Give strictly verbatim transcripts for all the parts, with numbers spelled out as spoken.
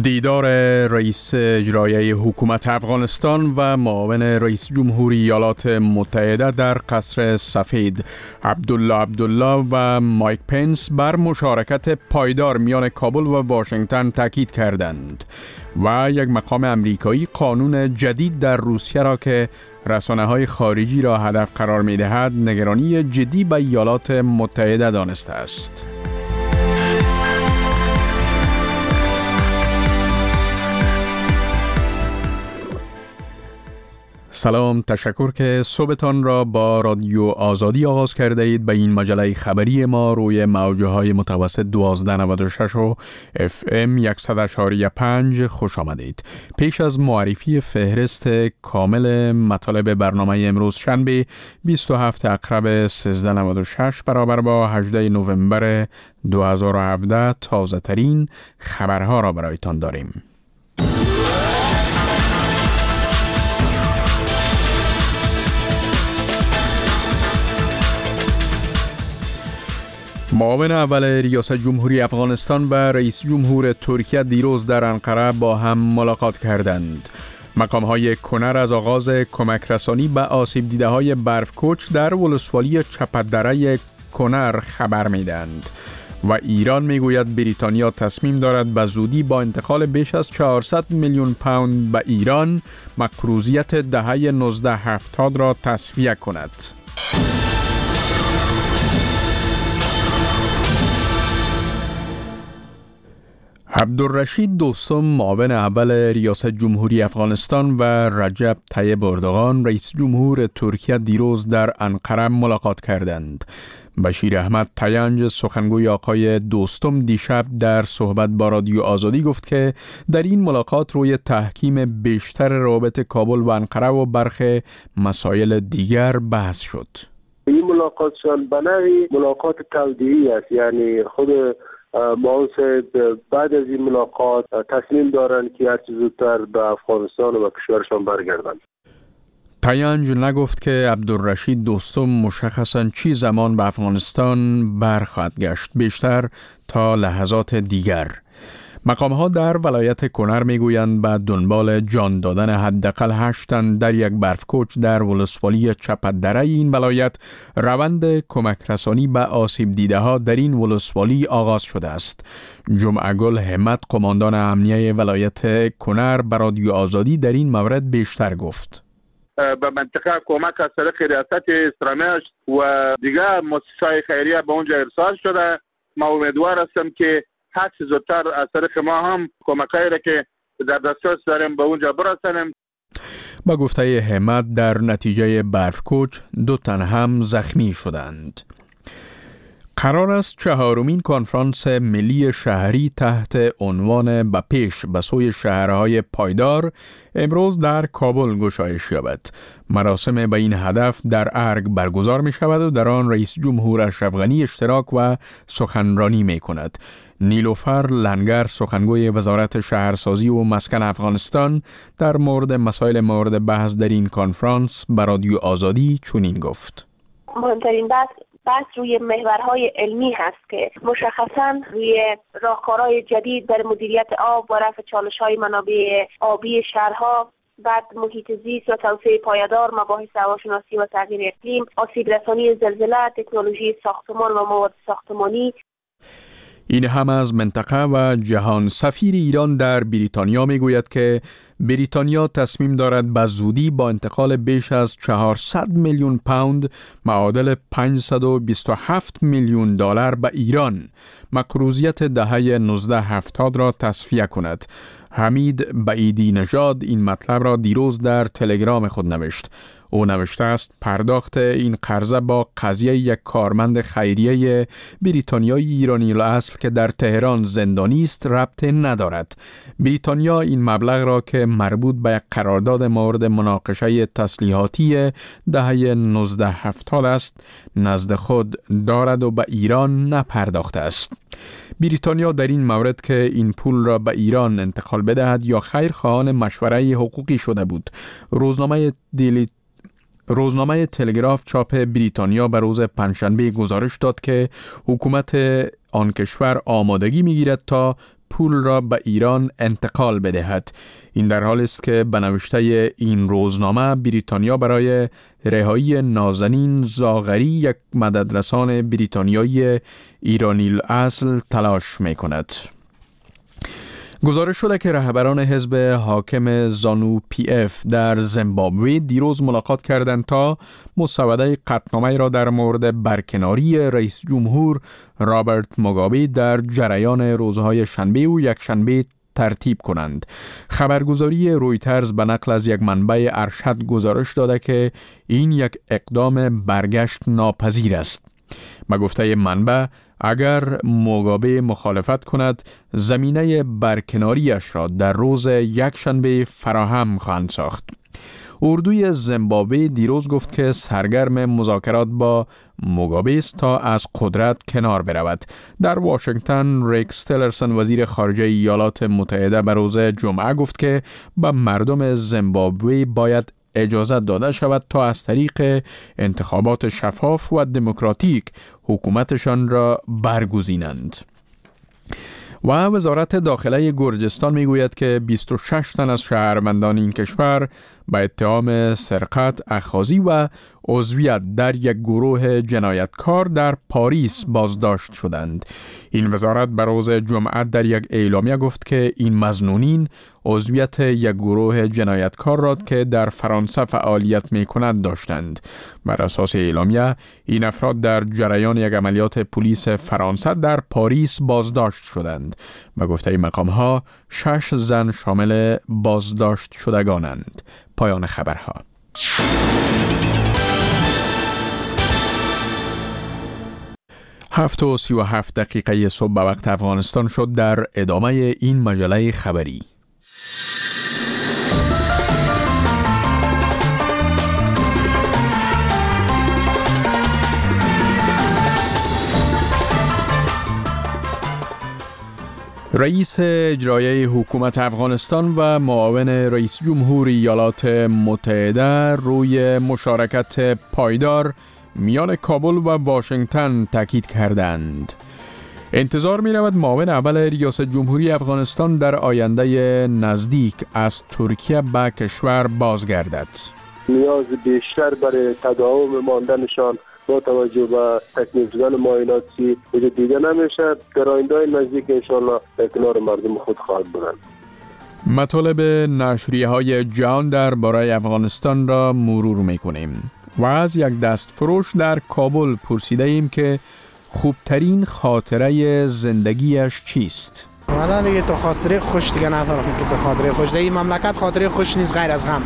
دیدار رئیس اجرایی حکومت افغانستان و معاون رئیس جمهوری ایالات متحده در قصر سفید عبدالله عبدالله و مایک پنس بر مشارکت پایدار میان کابل و واشنگتن تاکید کردند و یک مقام امریکایی قانون جدید در روسیه را که رسانه‌های خارجی را هدف قرار می‌دهد نگرانی جدی به ایالات متحده دانسته است. سلام، تشکر که صبحتان را با رادیو آزادی آغاز کرده اید. به این مجله خبری ما روی موجه های متوسط دوازده نود و شش و اف ام صد و پنج خوش آمدید. پیش از معرفی فهرست کامل مطالب برنامه امروز شنبه بیست و هفتم اکتبر سیزده نود و شش برابر با هجدهم نوامبر دو هزار و هفده تازه ترین خبرها را برایتان داریم. معاون اول ریاست جمهوری افغانستان و رئیس جمهور ترکیه دیروز در انقره با هم ملاقات کردند. مقام‌های کنر از آغاز کمک رسانی به آسیب دیده های برفکوچ در ولسوالی چپدره کنر خبر می‌دهند و ایران میگوید بریتانیا تصمیم دارد به زودی با انتقال بیش از چهارصد میلیون پوند به ایران مقروضیت دهه نوزده هفتاد را تصفیه کند. عبدالرشید دوستم معاون اول ریاست جمهوری افغانستان و رجب طیب اردوغان رئیس جمهور ترکیه دیروز در انقره ملاقات کردند. بشیر احمد تینج سخنگوی آقای دوستم دیشب در صحبت با رادیو آزادی گفت که در این ملاقات روی تحکیم بیشتر روابط کابل و انقره و برخی مسائل دیگر بحث شد. این ملاقاتشان به نوعی ملاقات تودیعی است، یعنی خود معاون بعد از این ملاقات تصمیم دارند که هر چه زودتر به افغانستان و کشورشان برگردند. تینج نگفت که عبدالرشید دوستم مشخصاً چی زمان به افغانستان برخواهد گشت، بیشتر تا لحظات دیگر. مقام‌ها در ولایت کنر میگویند به دنبال جان دادن حداقل هشت تن در یک برفکوچ در ولسوالی چپدره این ولایت روند کمک رسانی به آسیب دیده ها در این ولسوالی آغاز شده است. جمعه گل همت قماندان امنیه ولایت کنر به رادیو آزادی در این مورد بیشتر گفت. به منطقه کمک از طریق ریاست اسلامی و دیگر مؤسسات خیریه به اونجا ارسال شده. ما امیدوار هستم که هر چه زودتر از طریق ما هم کمکایی را که در دسترس داریم به اونجا برسانیم. با گفته همت در نتیجه برفکوچ دو تن هم زخمی شدند. قرار است چهارمین کنفرانس ملی شهری تحت عنوان به پیش به سوی شهرهای پایدار امروز در کابل گشایش یابد. مراسم به این هدف در ارگ برگزار می شود و در آن رئیس جمهور اشرف غنی اشتراک و سخنرانی می کند. نیلوفر لنگر سخنگوی وزارت شهرسازی و مسکن افغانستان در مورد مسائل مورد بحث در این کنفرانس به رادیو آزادی چنین گفت. مهمترین بحث بحث روی محورهای علمی هست که مشخصاً روی راهکارهای جدید در مدیریت آب و رفع چالش‌های منابع آبی شهرها، بعد محیط زیست و توسعه پایدار، مباحث هواشناسی و تغییر اقلیم، آسیب رسانی زلزله، تکنولوژی ساختمان و مواد ساختمانی. این هم از منطقه و جهان. سفیر ایران در بریتانیا میگوید که بریتانیا تصمیم دارد به زودی با انتقال بیش از چهارصد میلیون پوند معادل پانصد و بیست و هفت میلیون دلار به ایران مقروضیت دهه نوزده هفتاد را تصفیه کند. حمید بعیدی نژاد این مطلب را دیروز در تلگرام خود نوشت. او نوشته است پرداخت این قرضه با قضیه یک کارمند خیریه بریتانیایی ایرانی الاصل که در تهران زندانی است ربط ندارد. بریتانیا این مبلغ را که مربوط به یک قرارداد مورد مناقشه تسلیحاتی دهه نوزده هفتاد است نزد خود دارد و به ایران نپرداخته است. بریتانیا در این مورد که این پول را به ایران انتقال بدهد یا خیر خواهان مشوره حقوقی شده بود. روزنامه دیلی روزنامه تلگراف چاپ بریتانیا به روز پنجشنبه گزارش داد که حکومت آن کشور آمادگی می‌گیرد تا پول را به ایران انتقال بدهد. این در حالی است که به نوشته این روزنامه بریتانیا برای رهایی نازنین زاغری، یک مددرسان بریتانیایی ایرانی الاصل، تلاش می کند. گزارش شده که رهبران حزب حاکم زانو پی اف در زیمبابوه دیروز ملاقات کردند تا مسوده قطعنامه را در مورد برکناری رئیس جمهور رابرت موگابه در جریان روزهای شنبه و یک شنبه ترتیب کنند. خبرگزاری رویترز به نقل از یک منبع ارشد گزارش داده که این یک اقدام برگشت ناپذیر است. به گفته منبع، اگر موگابه مخالفت کند، زمینه برکناریش را در روز یک شنبه فراهم خواهند ساخت. اردوی زیمبابوه دیروز گفت که سرگرم مذاکرات با موگابه است تا از قدرت کنار برود. در واشنگتن، ریکس تیلرسون وزیر خارجه ایالات متحده به روز جمعه گفت که به مردم زیمبابوه باید اجازه داده شود تا از طریق انتخابات شفاف و دموکراتیک حکومتشان را برگزینند. و وزارت داخله گرجستان میگوید که بیست و شش تن از شهروندان این کشور به اتهام سرقت، اخاذی و عضویت در یک گروه جنایتکار در پاریس بازداشت شدند. این وزارت به روز جمعه در یک اعلامیه گفت که این مظنونین عضویت یک گروه جنایتکار را که در فرانسه فعالیت می‌کند داشتند. بر اساس اعلامیه، این افراد در جریان یک عملیات پلیس فرانسه در پاریس بازداشت شدند. به گفته مقام‌ها، شش زن شامل بازداشت شدگانند. پایان خبرها. هفت و سی و هفت دقیقه صبح به وقت افغانستان شد. در ادامه این مجله خبری، رئیس اجرایی حکومت افغانستان و معاون رئیس جمهور ایالات متحده روی مشارکت پایدار میان کابل و واشنگتن تاکید کردند. انتظار می رود معاون اول ریاست جمهوری افغانستان در آینده نزدیک از ترکیه به کشور بازگردد. نیاز بیشتر برای تداوم ماندنشان با توجه به تکمیل شدن معایناتی وجود دیده نمیشه. در آینده نزدیک انشاءالله در کنار مردم خود خواهد بودند. مطالب نشریه های جهان در باره افغانستان را مرور میکنیم و از یک دست فروش در کابل پرسیده ایم که خوبترین خاطره زندگیش چیست؟ والا دیگه تو خاطره خوش دیگه نفرم که تو خاطره خوش دیگه مملکت خاطره خوش نیست غیر از غم.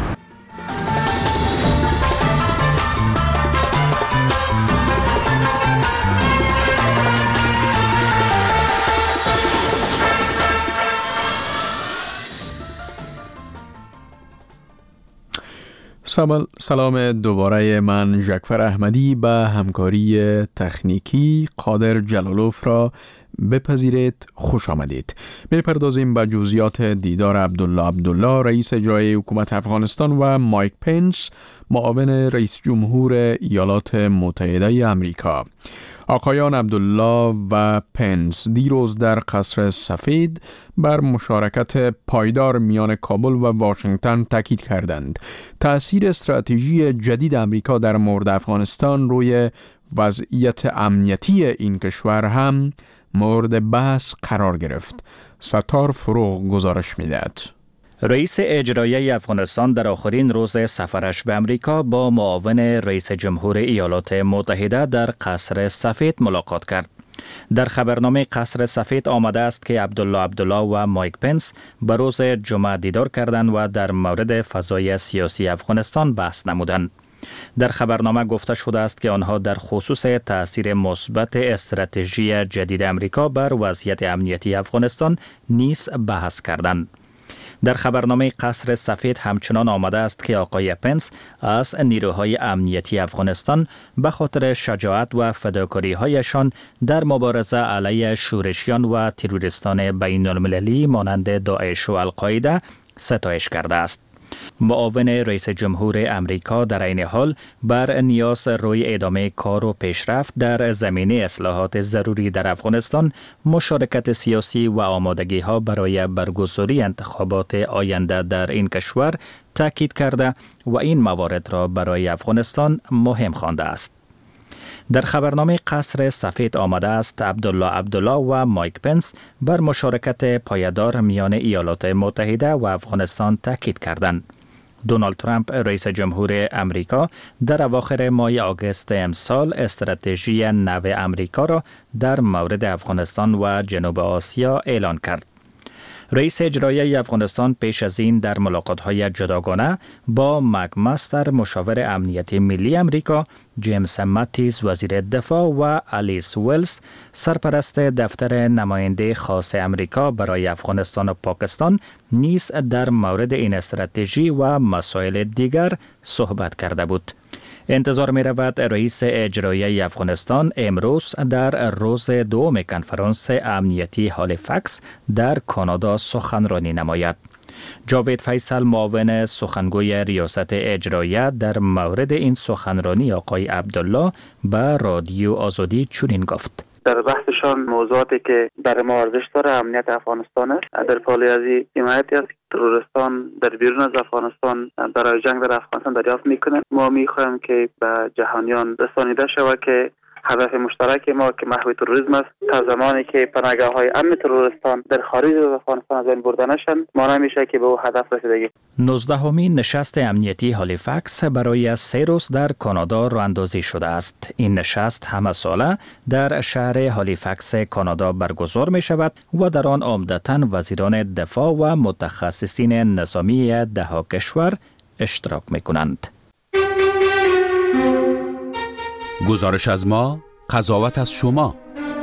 سلام دوباره، من جعفر احمدی به همکاری تکنیکی قادر جلالوف را بپذیرید. خوش آمدید. میپردازیم به جزئیات دیدار عبدالله عبدالله رئیس اجرایی حکومت افغانستان و مایک پنس معاون رئیس جمهور ایالات متحده آمریکا. آقایان عبدالله و پنس دیروز در قصر سفید بر مشارکت پایدار میان کابل و واشنگتن تاکید کردند. تأثیر استراتژی جدید آمریکا در مورد افغانستان روی وضعیت امنیتی این کشور هم مورد بحث قرار گرفت. ستار فروغ گزارش می‌دهد. رئیس اجرایی افغانستان در آخرین روز سفرش به امریکا با معاون رئیس جمهور ایالات متحده در قصر سفید ملاقات کرد. در خبرنامه قصر سفید آمده است که عبدالله عبدالله و مایک پنس به روز جمعه دیدار کردند و در مورد فضای سیاسی افغانستان بحث نمودند. در خبرنامه گفته شده است که آنها در خصوص تأثیر مثبت استراتژی جدید امریکا بر وضعیت امنیتی افغانستان نیز بحث کردند. در خبرنامه قصر سفید همچنان آمده است که آقای پنس از نیروهای امنیتی افغانستان به خاطر شجاعت و فداکاری‌هایشان در مبارزه علیه شورشیان و تروریستان بین المللی مانند داعش و القاعده ستایش کرده است. معاون رئیس جمهور امریکا در این حال بر نیاز روی ادامه کار و پیشرفت در زمینه اصلاحات ضروری در افغانستان، مشارکت سیاسی و آمادگی ها برای برگزاری انتخابات آینده در این کشور تاکید کرده و این موارد را برای افغانستان مهم خوانده است. در خبرنامه قصر سفید آمده است عبدالله عبدالله و مایک پنس بر مشارکت پایدار میان ایالات متحده و افغانستان تاکید کردند. دونالد ترامپ رئیس جمهور امریکا در اواخر ماه آگوست امسال استراتژی نو امریکا را در مورد افغانستان و جنوب آسیا اعلان کرد. رئیس اجرایی افغانستان پیش از این در ملاقات‌های جداگانه با مکمستر مشاور امنیتی ملی امریکا، جیمز ماتیس وزیر دفاع و الیس ویلز سرپرست دفتر نماینده خاص امریکا برای افغانستان و پاکستان نیز در مورد این استراتژی و مسائل دیگر صحبت کرده بود. انتظار می رود رئیس اجرایی افغانستان امروز در روز دوم کنفرانس امنیتی هالیفکس در کانادا سخنرانی نماید. جاوید فیصل معاون سخنگوی ریاست اجرایی در مورد این سخنرانی آقای عبدالله به رادیو آزادی چنین گفت: در بحثشان موضوعاتی که برای ما ارزش داره امنیت افغانستان است. در پالی از حمایتی است تروریستان در بیرون از افغانستان برای جنگ در افغانستان دریافت میکنند. ما میخواهیم که به جهانیان رسانیده شود که هدف مشترک ما که محو تروریسم است. تا زمانی که پناهگاه های امن تروریستان در خارج از افغانستان از بین برده نشن، ما نمیشه که به او هدف رسیدگی. نوزدهمین نشست امنیتی هالیفکس برای سه روز در کانادا راه‌اندازی شده است. این نشست همه ساله در شهر هالیفکس کانادا برگزار می شود و در آن عمدتاً وزیران دفاع و متخصصین نظامی ده کشور اشتراک می کنند. گزارش از ما، قضاوت از شما.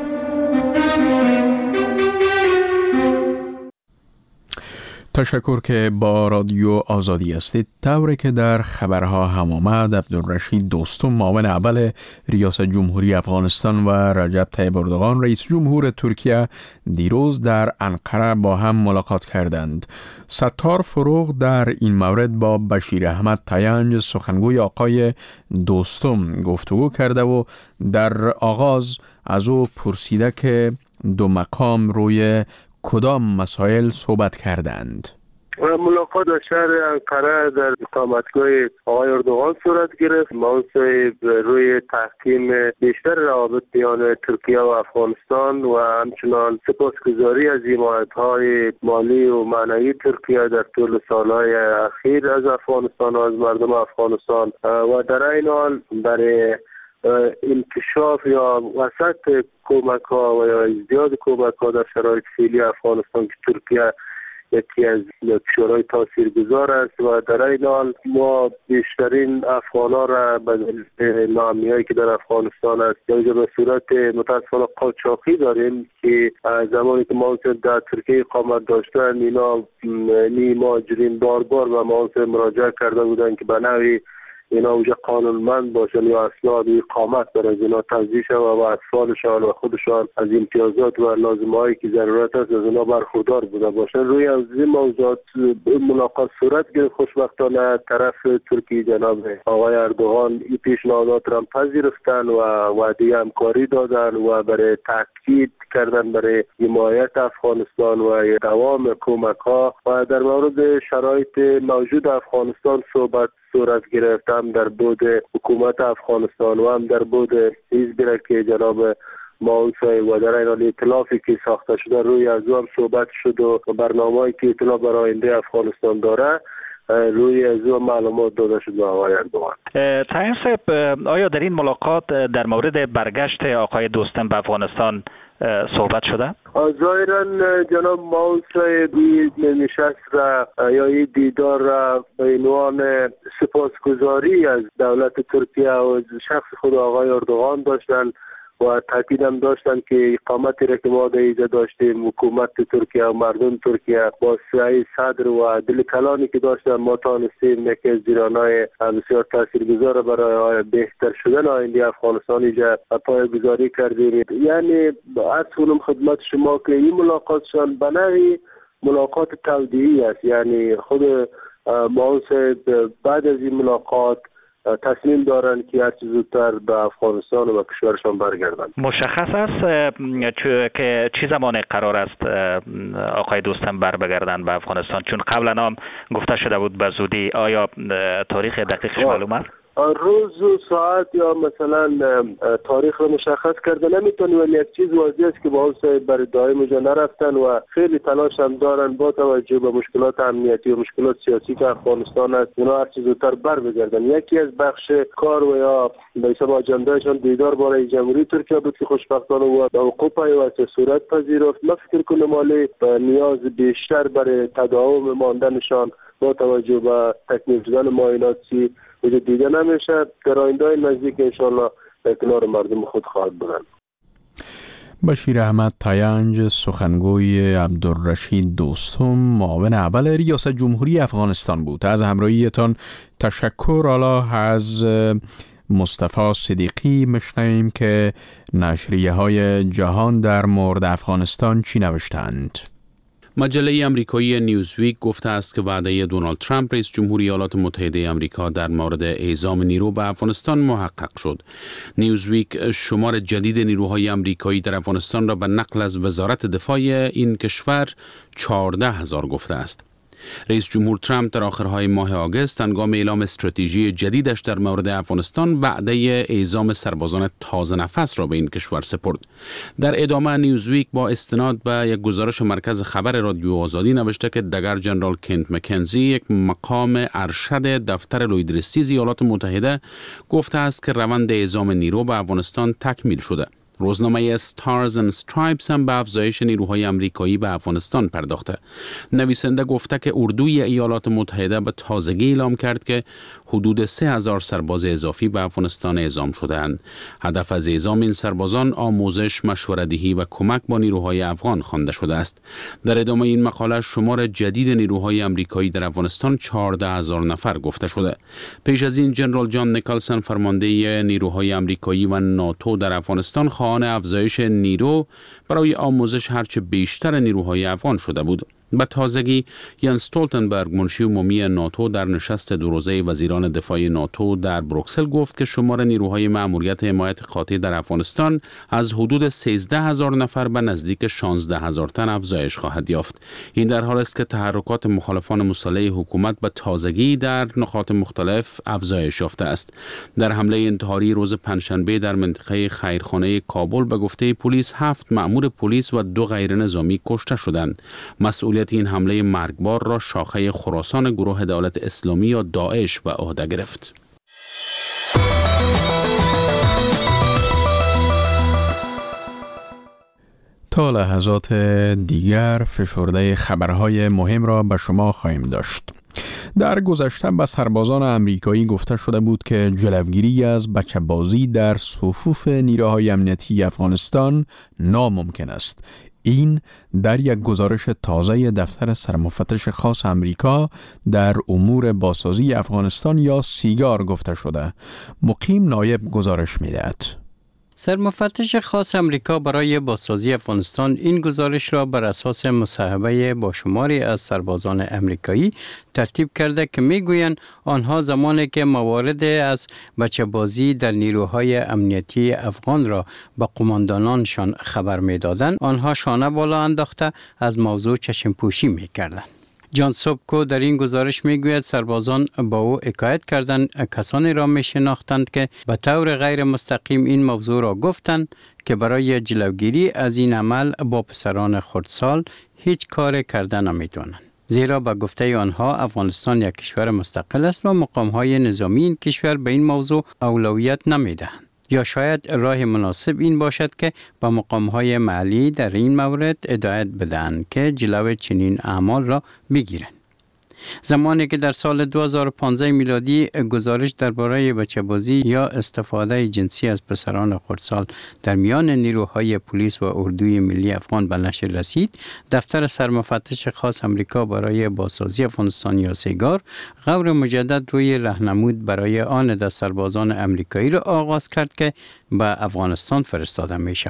تشکر که با رادیو آزادی هستید. طوری که در خبرها هم آمد، عبدالرشید دوستم معاون اول ریاست جمهوری افغانستان و رجب طیب اردوغان رئیس جمهور ترکیه دیروز در انقره با هم ملاقات کردند. ستار فروغ در این مورد با بشیر احمد تاینج سخنگوی آقای دوستم گفتگو کرده و در آغاز از او پرسیده که دو مقام روی کدام مسائل صحبت کردند. ملاقات در شهر انقره در اقامتگاه آقای اردوغان صورت گرفت. معاون صاحب روی تحکیم بیشتر روابط میان ترکیه و افغانستان و همچنان سپاسگزاری از حمایت‌های مالی و معنوی ترکیه در طول سالهای اخیر از افغانستان و از مردم افغانستان و در این حال برای انکشاف یا وسط کمک ها و یا ازدیاد کمک ها در شرایط فعلی افغانستان که ترکیه یکی از کشورهای تاثیرگذار است و در این حال ما بیشترین افغان ها را به دلیل ناامنی‌هایی که در افغانستان است یا به صورت متاسفانه قاچاقی داریم که زمانی که ما در ترکیه اقامت داشتن اینا نی مهاجرین بار بار و ما مراجعه کرده بودن که به نوعی اینا اوجه قانونمند باشن یا اسناد اقامت بر از اینا توزیع شد و اطفالشان و خودشان از امتیازات و لازمه‌هایی که ضرورت است از اینا برخوردار بوده باشن. روی از این موضوعات ملاقات صورت گرفت. خوشبختانه طرف ترکیه جناب آقای اردوغان این پیشنهادات را پذیرفتن و وعده همکاری دادن و برای تاکید کردن برای حمایت افغانستان و دوام کمک‌ها و در مورد شرایط موجود افغانستان صحبت صورت گرفت، هم در بود حکومت افغانستان و هم در بود حزبی را که جناب معاون صاحب و در این حال ائتلافی که ساخته شده روی از هم صحبت شد و برنامه‌ای که ائتلاف برای آینده افغانستان داره روی از او معلومات داده شد به آقای اردوغان. تاین صاحب، آیا در این ملاقات در مورد برگشت آقای دوستم به افغانستان صحبت شده؟ ظاهرا جناب معاون صاحب این نشست را یا این دیدار را به عنوان سپاسگزاری از دولت ترکیه و شخص خود آقای اردوغان داشتن و تاکید هم داشتن که اقامتی را که ما در اینجا داشتیم حکومت ترکیه و مردم ترکیه با سعی صدر و دل کلانی که داشتن ما تانستیم یکی از جیرانهای بسیار تاثیرگذار برای بهتر شدن آینده افغانستان اینجا پایه‌گذاری کردیم. یعنی از کنم خدمت شما که این ملاقاتشان به نوعی ملاقات تودیعی است، یعنی خود ماونس بعد از این ملاقات تصمیم دارند که هر چه زودتر به افغانستان و کشورشان برگردند. مشخص است که چه زمان قرار است آقای دوستم بر بگردند به افغانستان؟ چون قبلا هم گفته شده بود به زودی. آیا تاریخ دقیقش معلوم است؟ روز و ساعت یا مثلا تاریخ رو مشخص کرده نمیتونی، ولی یک چیز واضح است که با برای دائم اونجا نرفتن و خیلی تلاش هم دارن با توجه به مشکلات امنیتی و مشکلات سیاسی که افغانستان است اونا هر چیز زودتر بر بگردن. یکی از بخش کار و یا به حساب اجندهشان دیدار برای جمهوری ترکیه بود که خوشبختانه و به حقوق پیوسته صورت پذیرفت. ما فکر کنم مالی به نیاز بیشتر برای تداوم ماندنشان با توجه به تکمیل شدن معایناتی وجود دیده نمیشه. در آینده نزدیک انشالله در کنار مردم خود خواهد بودن. بشیر احمد تاینج، سخنگوی عبدالرشید دوستم، معاون اول ریاست جمهوری افغانستان بود. از همراهیتان تشکر. حالا از مصطفی صدیقی میشنویم که نشریه های جهان در مورد افغانستان چی نوشتند. مجله امریکایی نیوزویک گفته است که وعده دونالد ترامپ رئیس جمهور ایالات متحده آمریکا در مورد اعزام نیرو به افغانستان محقق شد. نیوزویک شمار جدید نیروهای آمریکایی در افغانستان را به نقل از وزارت دفاع این کشور چهارده هزار گفته است. رئیس جمهور ترامپ در آخرهای ماه آگوست هنگام اعلام استراتژی جدیدش در مورد افغانستان وعده اعزام سربازان تازه نفس را به این کشور سپرد. در ادامه نیوزویک با استناد به یک گزارش مرکز خبر رادیو آزادی نوشته که دگر جنرال کنت مکنزی، یک مقام ارشد دفتر لویدرستیز ایالات متحده، گفته است که روند اعزام نیرو به افغانستان تکمیل شده. روزنامه ستارز اند استرایپس هم به افزایش نیروهای آمریکایی به افغانستان پرداخته. نویسنده گفته که اردوی ایالات متحده به تازگی اعلام کرد که حدود سه هزار سرباز اضافی به افغانستان اعزام شده‌اند. هدف از اعزام این سربازان آموزش، مشوره‌دهی و کمک با نیروهای افغان خوانده شده است. در ادامه این مقاله شمار جدید نیروهای آمریکایی در افغانستان چهارده هزار نفر گفته شده. پیش از این جنرال جان نیکلسون، فرمانده نیروهای آمریکایی و ناتو در افغانستان، خواهان افزایش نیرو برای آموزش هرچه بیشتر نیروهای افغان شده بود. به تازگی یانس استولتنبرگ، منشی عمومی ناتو، در نشست دو روزه وزیران دفاع ناتو در بروکسل گفت که شمار نیروهای مأموریت حمایت قاطع در افغانستان از حدود سیزده هزار نفر به نزدیک شانزده هزار تن افزایش خواهد یافت. این در حالی است که تحرکات مخالفان مسلح حکومت به تازگی در نقاط مختلف افزایش یافته است. در حمله انتحاری روز پنجشنبه در منطقه خیرخانه کابل به گفته پلیس هفت مأمور پلیس و دو غیر نظامی کشته شدند. مسئول این حمله مرگبار را شاخه خراسان گروه دولت اسلامی یا داعش به عهده گرفت. تا لحظات دیگر فشرده خبرهای مهم را به شما خواهیم داشت. در گذشته به سربازان آمریکایی گفته شده بود که جلوگیری از بچه‌بازی در صفوف نیروهای امنیتی افغانستان ناممکن است. این در یک گزارش تازه دفتر سرمفتش خاص آمریکا در امور بازسازی افغانستان یا سیگار گفته شده. مقیم نایب گزارش می‌دهد. سرمفتش خاص امریکا برای بازسازی افغانستان این گزارش را بر اساس مصاحبه با شماری از سربازان امریکایی ترتیب کرده که میگویند آنها زمانی که موارد از بچه‌بازی در نیروهای امنیتی افغان را به قماندانانشان خبر میدادند، آنها شانه بالا انداخته از موضوع چشم پوشی میکردند. جان سوبکو در این گزارش میگوید سربازان با او حکایت کردند کسانی را میشناختند که به طور غیر مستقیم این موضوع را گفتند که برای جلوگیری از این عمل با پسران خردسال هیچ کار کردن نمیتونند. زیرا به گفته آنها افغانستان یک کشور مستقل است و مقامهای نظامی این کشور به این موضوع اولویت نمیدهند. یا شاید راه مناسب این باشد که با مقام‌های محلی در این مورد هدایت بدهند که جلوی چنین اعمال را بگیرند. زمانی که در سال دو هزار و پانزده میلادی گزارش درباره بچه‌بازی یا استفاده جنسی از پسران خردسال در میان نیروهای پلیس و اردوی ملی افغان به نشر رسید، دفتر سرمفتش خاص امریکا برای بازسازی افغانستان یا سیگار غور مجدد روی راهنمود برای آن دست سربازان امریکایی را آغاز کرد که به افغانستان فرستاده می شوند.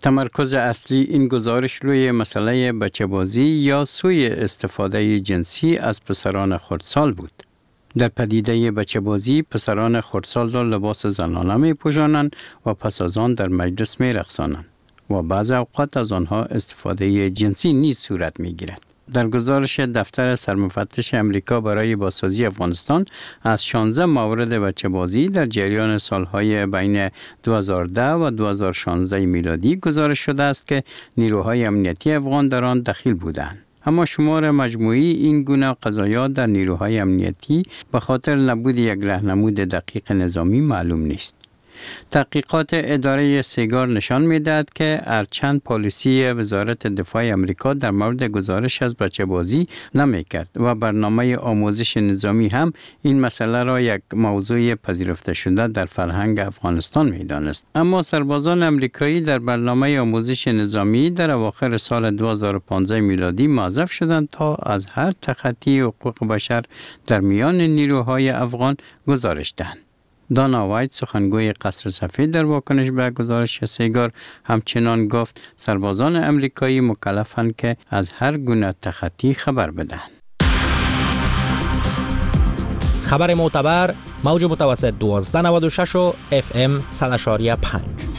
تمرکز اصلی این گزارش روی مسئله بچه‌بازی یا سوء استفاده جنسی از پسران خردسال بود. در پدیده بچه‌بازی پسران خردسال را لباس زنانه می پوشانند و پس از آن در مجلس می رقصانند و بعض اوقات از آنها استفاده جنسی نیز صورت می گیرد. در گزارش دفتر سرمفتش امریکا برای بازسازی افغانستان از شانزده مورد بچه‌بازی در جریان سالهای بین دو هزار و ده و دو هزار و شانزده میلادی گزارش شده است که نیروهای امنیتی افغان در آن دخیل بودند. اما شمار مجموعی این گونه قضایات در نیروهای امنیتی به خاطر نبود یک راهنمود دقیق نظامی معلوم نیست. تحقیقات اداره سیگار نشان می‌دهد که هرچند پالیسی وزارت دفاع آمریکا در مورد گزارش از بچه‌بازی نمی‌کرد و برنامه آموزش نظامی هم این مسئله را یک موضوع پذیرفته شده در فرهنگ افغانستان می‌دانست، اما سربازان آمریکایی در برنامه آموزش نظامی در اواخر سال دو هزار و پانزده میلادی موظف شدند تا از هر تخطی حقوق بشر در میان نیروهای افغان گزارش دهند. دانا وایت سخنگوی قصر سفید در واکنش به گزارش سیگار همچنان گفت سربازان امریکایی مکلفند که از هر گونه تخطی خبر بدهند. خبر معتبر موج متوسط دوازده نود و شش و اف ام صد و پنج.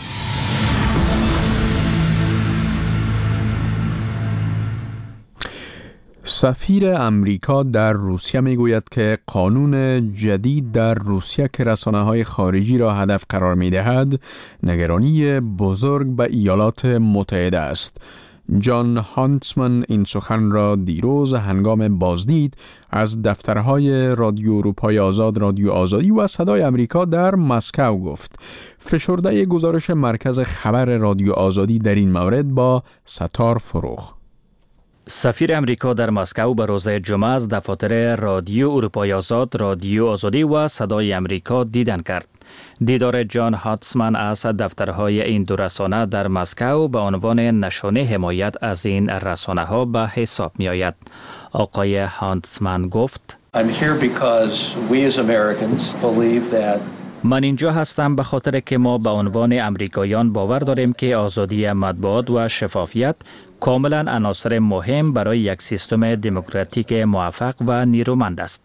سفیر امریکا در روسیه میگوید که قانون جدید در روسیه که رسانه‌های خارجی را هدف قرار می‌دهد، نگرانی بزرگ به ایالات متحده است. جان هانتسمن این سخن را دیروز هنگام بازدید از دفترهای رادیو اروپای آزاد، رادیو آزادی و صدای امریکا در مسکو گفت. فشرده گزارش مرکز خبر رادیو آزادی در این مورد با ستار فروغ. سفیر امریکا در مسکو به روز جمعه از دفاتر رادیو اروپای آزاد، رادیو آزادی و صدای امریکا دیدن کرد. دیدار جان هانتسمن از دفترهای این دو رسانه در مسکو به عنوان نشانه حمایت از این رسانه ها به حساب می آید. آقای هانتسمن گفت: I'm here because we as Americans believe that من اینجا هستم به خاطر که ما به عنوان امریکایان باور داریم که آزادی مطبوعات و شفافیت کاملا عناصر مهم برای یک سیستم دموکراتیک موفق و نیرومند است.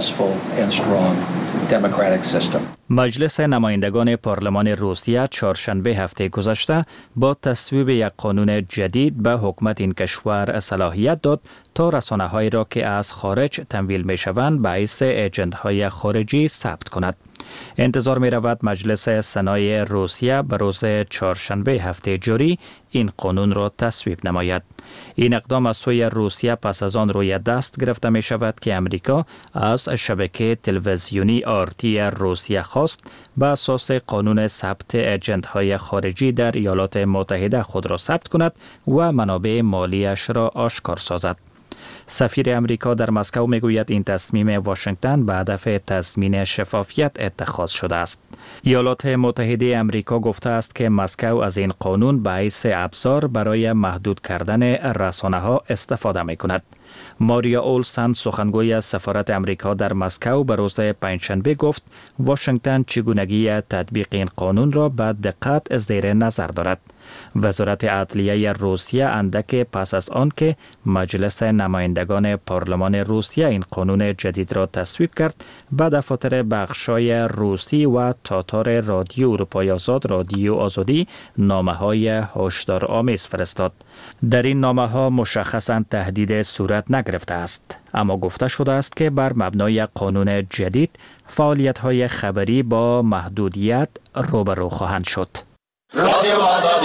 مجلس نمایندگان پارلمان روسیه چهارشنبه هفته گذشته با تصویب یک قانون جدید به حکومت این کشور صلاحیت داد تا رسانه‌هایی را که از خارج تمویل می‌شوند به حیث ایجنت‌های خارجی ثبت کند. انتظار می رود مجلس سنای روسیه به روز چهارشنبه هفته جاری این قانون را تصویب نماید. این اقدام از سوی روسیه پس از آن روی دست گرفته می شود که امریکا از شبکه تلویزیونی آرتی روسیه خواست به اساس قانون ثبت ایجنت‌های خارجی در ایالات متحده خود را ثبت کند و منابع مالیش را آشکار سازد. سفیر امریکا در مسکو میگوید این تصمیم واشنگتن به هدف تضمین شفافیت اتخاذ شده است. ایالات متحده امریکا گفته است که مسکو از این قانون به حیث ابزار برای محدود کردن رسانه‌ها استفاده می‌کند. ماریا اولسن سخنگوی سفارت امریکا در مسکو به روز پنجشنبه گفت واشنگتن چگونگی تطبیق این قانون را به دقت زیر نظر دارد. وزارت عدلیه روسیه اندک پس از آن که مجلس نمایندگان پارلمان روسیه این قانون جدید را تصویب کرد، به دفاتر بخشای روسی و تاتار رادیو اروپای آزاد، رادیو آزادی نامه‌های هشدارآمیز فرستاد. در این نامه‌ها مشخصاً تهدید صورت نگرفته است، اما گفته شده است که بر مبنای قانون جدید فعالیت‌های خبری با محدودیت روبرو خواهند شد. رادیو آزادی.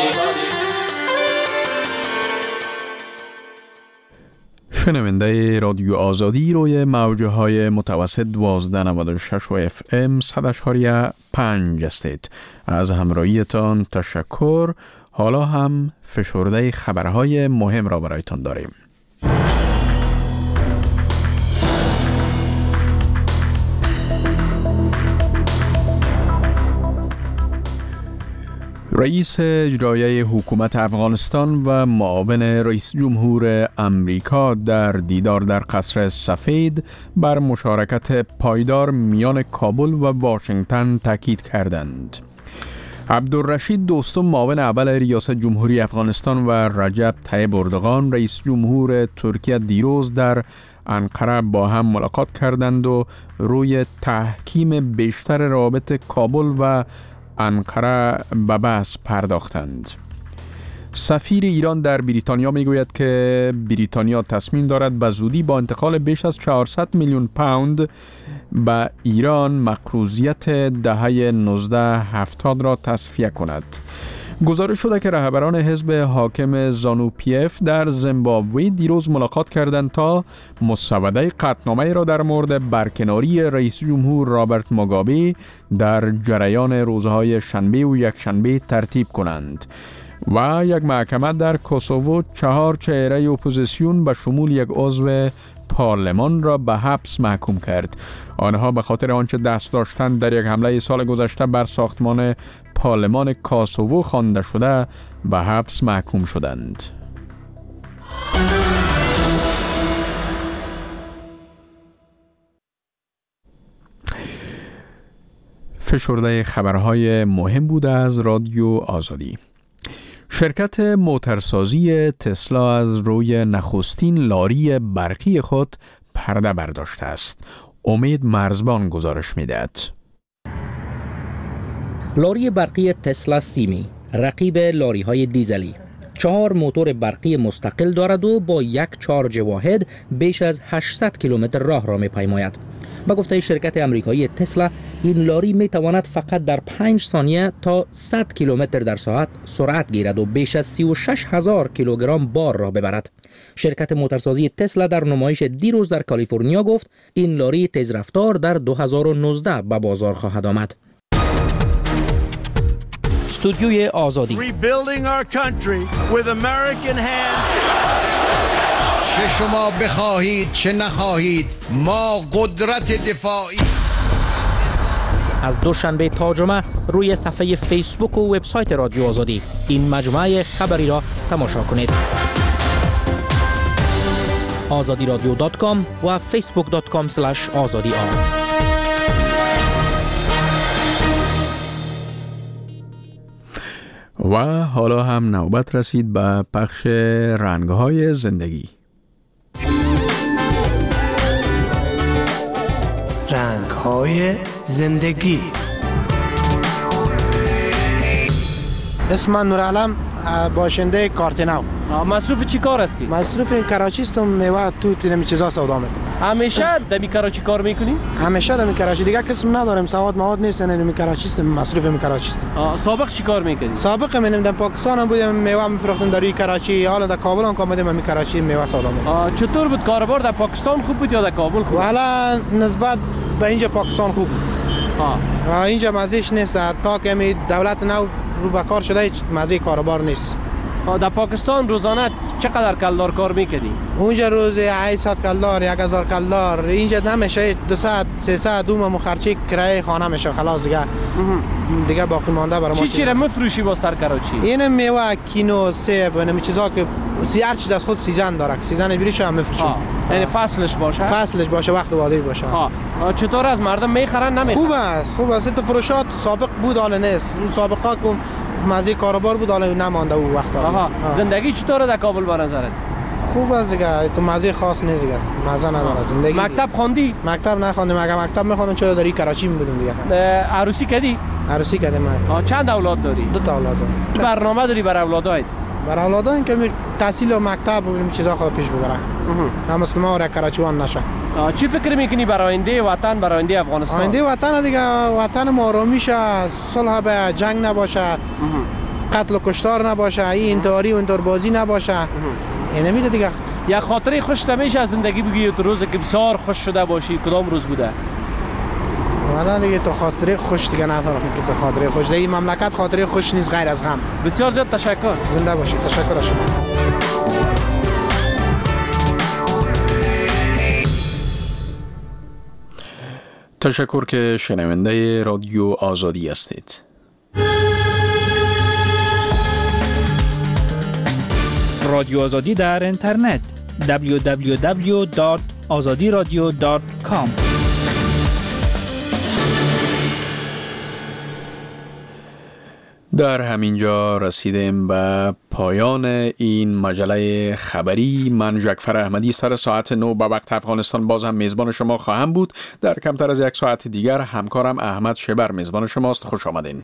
شنونده رادیو آزادی روی موجه های متوسط دوازده نود و شش و اف ام صد و پنج هستید. از همراهیتان تشکر. حالا هم فشرده خبرهای مهم را برایتان داریم. رئیس اجرایی حکومت افغانستان و معاون رئیس جمهور امریکا در دیدار در قصر سفید بر مشارکت پایدار میان کابل و واشنگتن تاکید کردند. عبدالرشید دوستم معاون اول ریاست جمهوری افغانستان و رجب طیب اردوغان رئیس جمهور ترکیه دیروز در انقره با هم ملاقات کردند و روی تحکیم بیشتر روابط کابل و انقره به بحث پرداختند. سفیر ایران در بریتانیا میگوید که بریتانیا تصمیم دارد به زودی با انتقال بیش از چهارصد میلیون پوند به ایران مقروضیت دهه نوزده هفتاد را تصفیه کند. گزارش شده که رهبران حزب حاکم زانو پی اف در زیمبابوه دیروز ملاقات کردند تا مسوده قطعنامه را در مورد برکناری رئیس جمهور رابرت موگابی در جریان روزهای شنبه و یکشنبه ترتیب کنند. و یک محکمه در کوسوو چهار چهره اپوزیسیون به شمول یک عضو پارلمان را به حبس محکوم کرد. آنها به خاطر آنچه دست داشتند در یک حمله سال گذشته بر ساختمان پارلمان کوسوو خوانده شده به حبس محکوم شدند. فشرده خبرهای مهم بوده از رادیو آزادی. شرکت موتورسازی تسلا از روی نخستین لاری برقی خود پرده برداشته است. امید مرزبان گزارش می‌دهد. لاری برقی تسلا سیمی رقیب لاری‌های دیزلی چهار موتور برقی مستقل دارد و با یک چارج واحد بیش از هشتصد کیلومتر راه را می‌پیماید. با گفته شرکت امریکایی تسلا، این لاری می تواند فقط در پنج ثانیه تا صد کیلومتر در ساعت سرعت گیرد و بیش از سی و شش هزار کیلوگرم بار را ببرد. شرکت موتورسازی تسلا در نمایش دیروز در کالیفرنیا گفت این لاری تیزرفتار در دو هزار و نوزده به بازار خواهد آمد. استودیوی آزادی. چه شما بخواهید چه نخواهید ما قدرت دفاعی. از دوشنبه تا جمعه روی صفحه فیسبوک و وبسایت رادیو آزادی این مجموعه خبری را تماشا کنید. آزادی رادیو دات کام و فیسبوک دات کام اسلش آزادی آر. و حالا هم نوبت رسید به پخش رنگ‌های زندگی. رنگ‌های زندگی. اسم من نورعلم، باشنده کارتنو. مصروف چی کار هستی؟ مصروف کراچی هستم، میوه توت اینم چیزا سودا میکنم. همیشه در کراچی کار میکنی؟ همیشه در کراچی، دیگه قسم ندارم، سواد مواد نیست، اینم کراچی هستم، مصروف ام کراچی هستم. سابق چی کار میکنی؟ سابق منم در پاکستان هم بودم، میوه میفروختم در کراچی، حالا در کابل هم اومدم ام کراچی میوه سودا میکنم. چطور بود کاروبار در پاکستان خوب بود یا در کابل خوب؟ والا نسبت به اینجا پاکستان خوب بود. ها. اینجا مزهش نیست، تا که دولت نو رو به کار شده مزه کاروبار نیست. در پاکستان روزانه چقدر کلدار کار میکنی؟ اونجا روز هشتصد کلدار، یک هزار کلدار، اینجا نمیشه دویست سیصد دوم خرچی کرایه خانه میشه، خلاص دیگه دیگه باقی مانده برای ما. چی چی رو میفروشی با سر کراچی؟ این میوه، کینو، سیب، این چیزا که هر چیز از خود سیزن داره، سیزن بریش هم میفروشیم. یعنی فصلش باشه؟ فصلش باشه، وقت وادی باشه. ها. چطور از مردم میخرن نمیخرن؟ خوب است، خوب است. تو فروشات سابق بود حالا نیست. سابقا که مزه کاروبار بود حالا نمانده او وقت. آها. زندگی چطوره در کابل به نظرت؟ خوب است دیگه، تو مزه خاص نیست دیگه، مزه نداره زندگی. مکتب خواندی؟ مکتب نخواندم، مگه مکتب میخوندم چرا داری کراچی میبودم دیگه. عروسی کردی؟ عروسی کردم من. چند اولاد داری؟ دو تا اولاد دارم. برنامه داری برای اولادات؟ برای اولادان که تحصیل و مکتب و این چیزا خود پیش ببرن. هم مسلمان را کراچیوان نشه. چی فکر میکنی برای آینده وطن، برای آینده افغانستان؟ آینده وطن دیگه، وطن ما آرامی شه، صلح به جنگ نباشه، قتل و کشتار نباشه، این انتحاری و انتحاربازی نباشه. اینه میده دیگه. یا خاطره خوشت میشه از زندگی بگی تو روزی که بسیار خوش شده باشی کدام روز بوده؟ والا دیگه تو خاطره خوش دیگه ندارم که تو خاطره خوش. دیگه مملکت خاطره خوش نیست غیر از غم. بسیار زیاد تشکر. زنده باشید. تشکر از شما. تشکر که شنونده رادیو آزادی هستید. رادیو آزادی در اینترنت دبلیو دبلیو دبلیو دات آزادی رادیو دات کام. در همینجا رسیدیم به پایان این مجله خبری. من جعفر احمدی سر ساعت نو به وقت افغانستان باز هم میزبان شما خواهم بود. در کمتر از یک ساعت دیگر همکارم احمد شبر میزبان شماست. خوش آمدین.